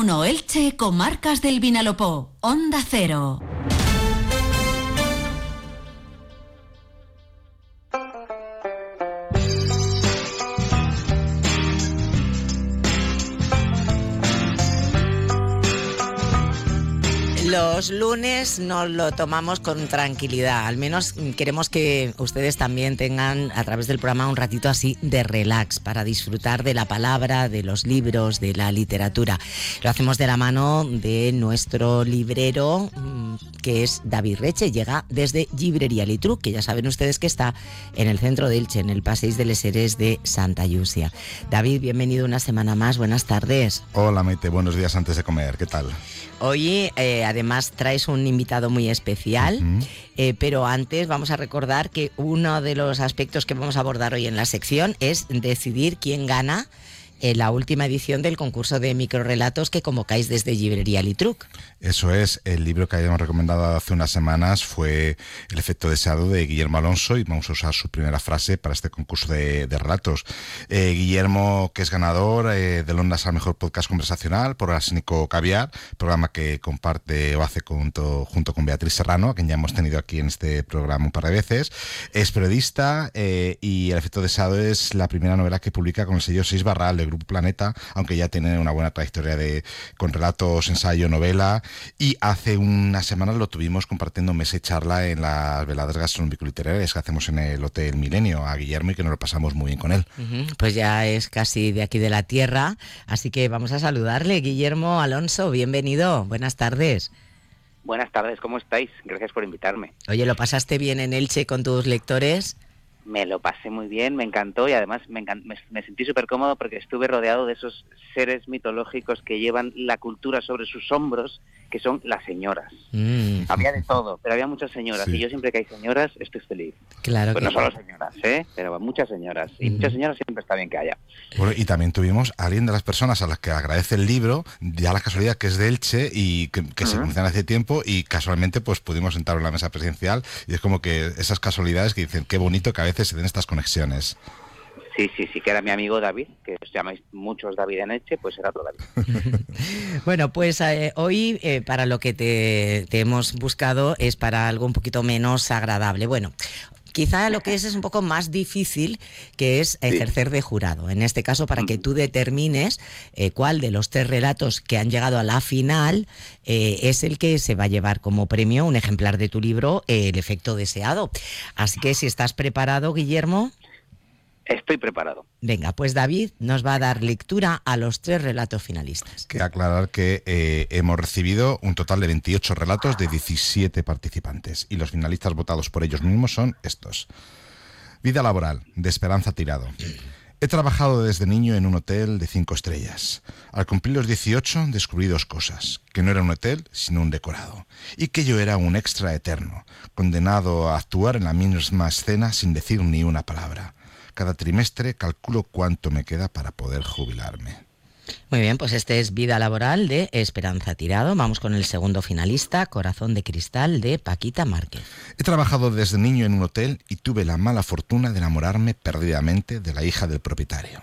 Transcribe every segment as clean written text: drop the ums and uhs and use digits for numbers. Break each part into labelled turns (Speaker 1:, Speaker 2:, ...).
Speaker 1: 1 Elche, Comarcas del Vinalopó, Onda Cero.
Speaker 2: Los lunes nos lo tomamos con tranquilidad, al menos queremos que ustedes también tengan a través del programa un ratito así de relax para disfrutar de la palabra, de los libros, de la literatura. Lo hacemos de la mano de nuestro librero, que es David Reche, llega desde Llibrería Litruc, que ya saben ustedes que está en el centro de Elche, en el Passeig de les Heres de Santa Llúcia. David, bienvenido una semana más, buenas tardes.
Speaker 3: Hola Maite, buenos días antes de comer, ¿qué tal?
Speaker 2: Hoy además traes un invitado muy especial, pero antes vamos a recordar que uno de los aspectos que vamos a abordar hoy en la sección es decidir quién gana la última edición del concurso de microrrelatos que convocáis desde Llibrería Litruc.
Speaker 3: Eso es, el libro que habíamos recomendado hace unas semanas fue El efecto deseado de Guillermo Alonso y vamos a usar su primera frase para este concurso de relatos. Guillermo, que es ganador del Ondas al Mejor Podcast Conversacional por Arsenico Caviar, programa que comparte o hace junto con Beatriz Serrano, a quien ya hemos tenido aquí en este programa un par de veces, es periodista y El efecto deseado es la primera novela que publica con el sello 6 Barral de Grupo Planeta, aunque ya tiene una buena trayectoria con relatos, ensayo, novela, y hace unas semanas lo tuvimos compartiendo mesa y charla en las veladas gastronómico-literarias que hacemos en el Hotel Milenio a Guillermo y que nos lo pasamos muy bien con él.
Speaker 2: Pues ya es casi de aquí de la tierra, así que vamos a saludarle. Guillermo Alonso, bienvenido, buenas tardes.
Speaker 4: Buenas tardes, ¿cómo estáis? Gracias por invitarme.
Speaker 2: Oye, ¿lo pasaste bien en Elche con tus lectores?
Speaker 4: Me lo pasé muy bien, me encantó y además me sentí súper cómodo porque estuve rodeado de esos seres mitológicos que llevan la cultura sobre sus hombros, que son las señoras. Había de todo, pero había muchas señoras, sí. Y yo siempre que hay señoras estoy feliz.
Speaker 2: Claro,
Speaker 4: pues
Speaker 2: que
Speaker 4: no solo señoras, pero muchas señoras. Y muchas señoras siempre está bien que haya.
Speaker 3: Bueno, y también tuvimos a alguien de las personas a las que agradece el libro, ya la casualidad que es de Elche y que se conocen hace tiempo y casualmente pues pudimos sentar en la mesa presidencial y es como que esas casualidades que dicen qué bonito que a veces se den estas conexiones.
Speaker 4: Sí, que era mi amigo David, que os llamáis muchos David en Elche, pues era otro David.
Speaker 2: Bueno, pues hoy para lo que te hemos buscado es para algo un poquito menos agradable. Bueno, quizá lo que es un poco más difícil, que es ejercer de jurado. En este caso, para que tú determines cuál de los 3 relatos que han llegado a la final es el que se va a llevar como premio un ejemplar de tu libro, El efecto deseado. Así que si estás preparado, Guillermo...
Speaker 4: Estoy preparado.
Speaker 2: Venga, pues David nos va a dar lectura a los 3 relatos finalistas.
Speaker 3: Que aclarar que hemos recibido un total de 28 relatos de 17 participantes y los finalistas votados por ellos mismos son estos. Vida laboral, de Esperanza Tirado. He trabajado desde niño en un hotel de 5 estrellas. Al cumplir los 18 descubrí 2 cosas, que no era un hotel sino un decorado, y que yo era un extra eterno, condenado a actuar en la misma escena sin decir ni una palabra. Cada trimestre calculo cuánto me queda para poder jubilarme.
Speaker 2: Muy bien, pues este es Vida laboral de Esperanza Tirado. Vamos con el segundo finalista, Corazón de cristal de Paquita Márquez.
Speaker 3: He trabajado desde niño en un hotel y tuve la mala fortuna de enamorarme perdidamente de la hija del propietario.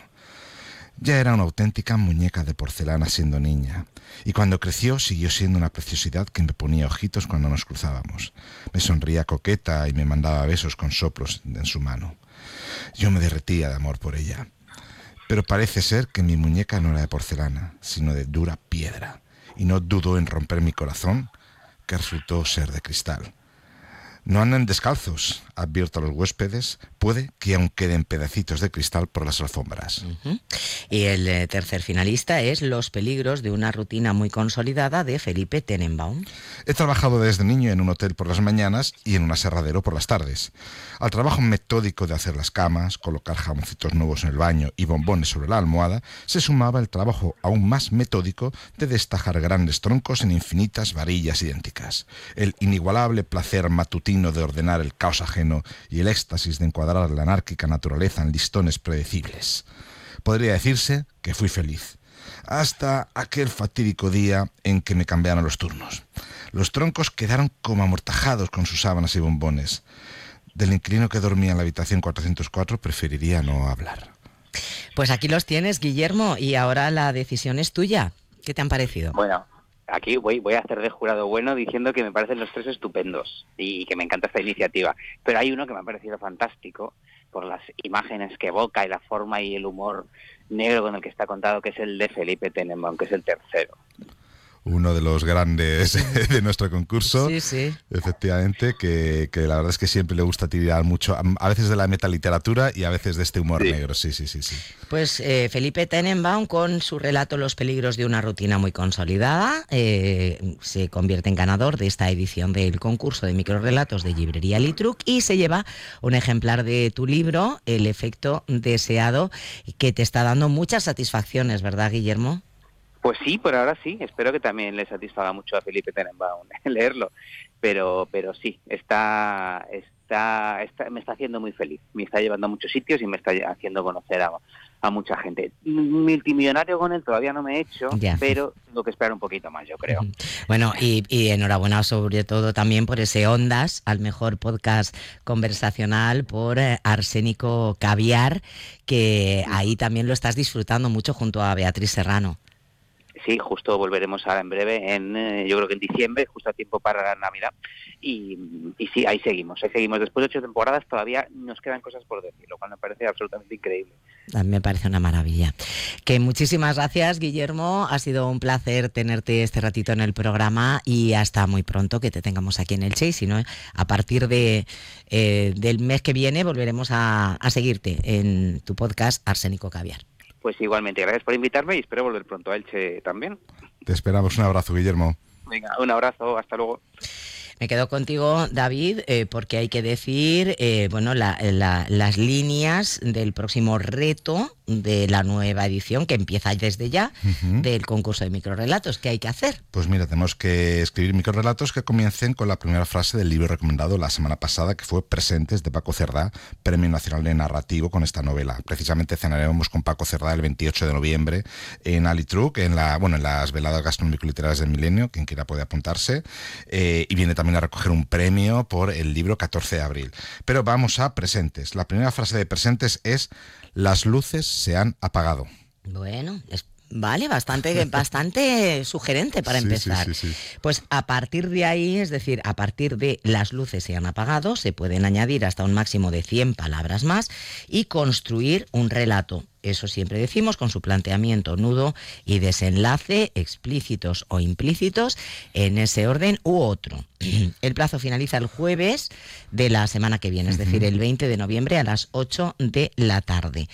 Speaker 3: Ya era una auténtica muñeca de porcelana siendo niña, y cuando creció siguió siendo una preciosidad que me ponía ojitos cuando nos cruzábamos. Me sonría coqueta y me mandaba besos con soplos en su mano. Yo me derretía de amor por ella. Pero parece ser que mi muñeca no era de porcelana, sino de dura piedra, y no dudó en romper mi corazón, que resultó ser de cristal. No anden descalzos, advierto a los huéspedes, puede que aún queden pedacitos de cristal por las alfombras.
Speaker 2: Y el tercer finalista es Los peligros de una rutina muy consolidada de Felipe Tenenbaum.
Speaker 3: He trabajado desde niño en un hotel por las mañanas y en un aserradero por las tardes. Al trabajo metódico de hacer las camas, colocar jamoncitos nuevos en el baño y bombones sobre la almohada, se sumaba el trabajo aún más metódico de destajar grandes troncos en infinitas varillas idénticas. El inigualable placer matutino de ordenar el caos ajeno y el éxtasis de encuadrar la anárquica naturaleza en listones predecibles. Podría decirse que fui feliz, hasta aquel fatídico día en que me cambiaron los turnos. Los troncos quedaron como amortajados con sus sábanas y bombones. Del inquilino que dormía en la habitación 404 preferiría no hablar.
Speaker 2: Pues aquí los tienes, Guillermo, y ahora la decisión es tuya. ¿Qué te han parecido?
Speaker 4: Bueno, aquí voy a hacer de jurado bueno diciendo que me parecen los 3 estupendos y que me encanta esta iniciativa. Pero hay uno que me ha parecido fantástico por las imágenes que evoca y la forma y el humor negro con el que está contado, que es el de Felipe Tenenbaum, que es el tercero.
Speaker 3: Uno de los grandes de nuestro concurso.
Speaker 2: Sí, sí.
Speaker 3: Efectivamente, que la verdad es que siempre le gusta tirar mucho, a veces de la metaliteratura y a veces de este humor negro. Sí.
Speaker 2: Pues Felipe Tenenbaum, con su relato Los peligros de una rutina muy consolidada, se convierte en ganador de esta edición del concurso de microrrelatos de Llibrería Litruc y se lleva un ejemplar de tu libro, El efecto deseado, que te está dando muchas satisfacciones, ¿verdad, Guillermo?
Speaker 4: Pues sí, por ahora sí. Espero que también le satisfaga mucho a Felipe Tenenbaum leerlo. Pero sí, me está haciendo muy feliz. Me está llevando a muchos sitios y me está haciendo conocer a mucha gente. Multimillonario con él todavía no me he hecho, pero tengo que esperar un poquito más, yo creo.
Speaker 2: Bueno, y enhorabuena sobre todo también por ese Ondas, al mejor podcast conversacional, por Arsénico Caviar, que ahí también lo estás disfrutando mucho junto a Beatriz Serrano.
Speaker 4: Sí, justo volveremos ahora en breve, yo creo que en diciembre, justo a tiempo para la Navidad. Y sí, ahí seguimos. Después de 8 temporadas todavía nos quedan cosas por decir, lo cual me parece absolutamente increíble.
Speaker 2: A mí me parece una maravilla. Que muchísimas gracias, Guillermo. Ha sido un placer tenerte este ratito en el programa y hasta muy pronto que te tengamos aquí en Elche. Y si no, a partir del mes que viene volveremos a seguirte en tu podcast Arsénico Caviar.
Speaker 4: Pues igualmente, gracias por invitarme y espero volver pronto a Elche también.
Speaker 3: Te esperamos, un abrazo, Guillermo.
Speaker 4: Venga, un abrazo, hasta luego.
Speaker 2: Me quedo contigo, David, porque hay que decir, las líneas del próximo reto de la nueva edición, que empieza desde ya, del concurso de microrrelatos. ¿Qué hay que hacer?
Speaker 3: Pues mira, tenemos que escribir microrrelatos que comiencen con la primera frase del libro recomendado la semana pasada, que fue Presentes, de Paco Cerdá, Premio Nacional de Narrativo con esta novela. Precisamente cenaremos con Paco Cerdá el 28 de noviembre en Alitruc, en las veladas gastronómico-literarias del Milenio, quien quiera puede apuntarse, y viene también a recoger un premio por el libro 14 de abril. Pero vamos a Presentes. La primera frase de Presentes es: las luces se han apagado.
Speaker 2: Bueno, vale, bastante sugerente para empezar.
Speaker 3: Sí.
Speaker 2: Pues a partir de ahí, es decir, a partir de las luces se han apagado, se pueden añadir hasta un máximo de 100 palabras más y construir un relato. Eso siempre decimos, con su planteamiento, nudo y desenlace, explícitos o implícitos, en ese orden u otro. El plazo finaliza el jueves de la semana que viene, es decir, el 20 de noviembre a las 8 de la tarde.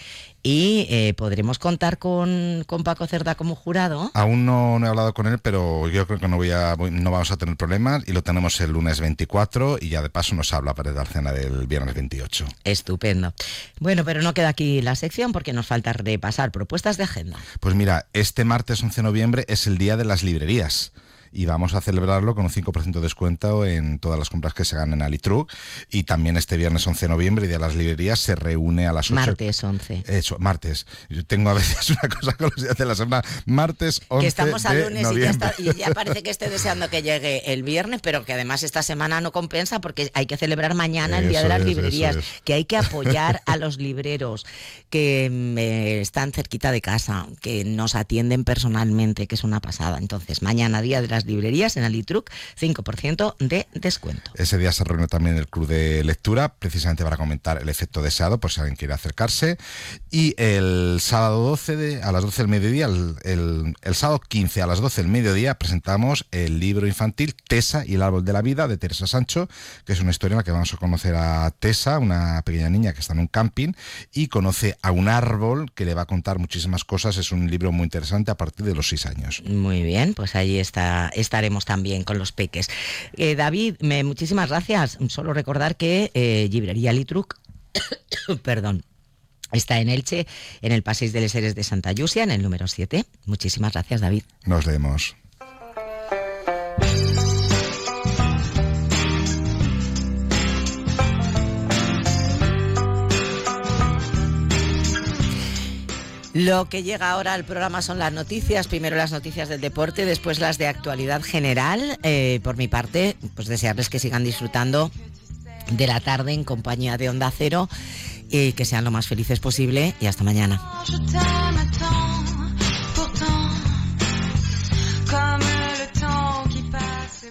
Speaker 2: Y podremos contar con Paco Cerdá como jurado.
Speaker 3: Aún no he hablado con él, pero yo creo que no vamos a tener problemas, y lo tenemos el lunes 24 y ya de paso nos habla para la cena del viernes 28.
Speaker 2: Estupendo. Bueno, pero no queda aquí la sección porque nos falta repasar propuestas de agenda.
Speaker 3: Pues mira, este martes 11 de noviembre es el Día de las Librerías. Y vamos a celebrarlo con un 5% de descuento en todas las compras que se hagan en Alitruc. Y también este viernes 11 de noviembre, Día de las Librerías, se reúne a las 8.
Speaker 2: Martes 11.
Speaker 3: Eso, martes. Yo tengo a veces una cosa con los días de la semana. Martes 11
Speaker 2: que estamos a lunes
Speaker 3: noviembre.
Speaker 2: y ya parece que esté deseando que llegue el viernes, pero que además esta semana no compensa porque hay que celebrar mañana el Día de las Librerías. Que hay que apoyar a los libreros que están cerquita de casa, que nos atienden personalmente, que es una pasada. Entonces, mañana, Día de las Librerías en Alitruc, 5% de descuento.
Speaker 3: Ese día se reúne también el club de lectura, precisamente para comentar El efecto deseado, por si alguien quiere acercarse. Y el sábado 12 a las 12 del mediodía, el sábado 15 a las 12 del mediodía, presentamos el libro infantil Tessa y el árbol de la vida, de Teresa Sancho, que es una historia en la que vamos a conocer a Tessa, una pequeña niña que está en un camping y conoce a un árbol que le va a contar muchísimas cosas. Es un libro muy interesante a partir de los 6 años.
Speaker 2: Muy bien, pues ahí estaremos también con los peques. David, muchísimas gracias. Solo recordar que Llibrería Litruc perdón, está en Elche, en el Passeig de les Heres de Santa Llúcia, en el número 7. Muchísimas gracias, David.
Speaker 3: Nos vemos.
Speaker 2: Lo que llega ahora al programa son las noticias. Primero las noticias del deporte, después las de actualidad general. Por mi parte, pues desearles que sigan disfrutando de la tarde en compañía de Onda Cero y que sean lo más felices posible. Y hasta mañana.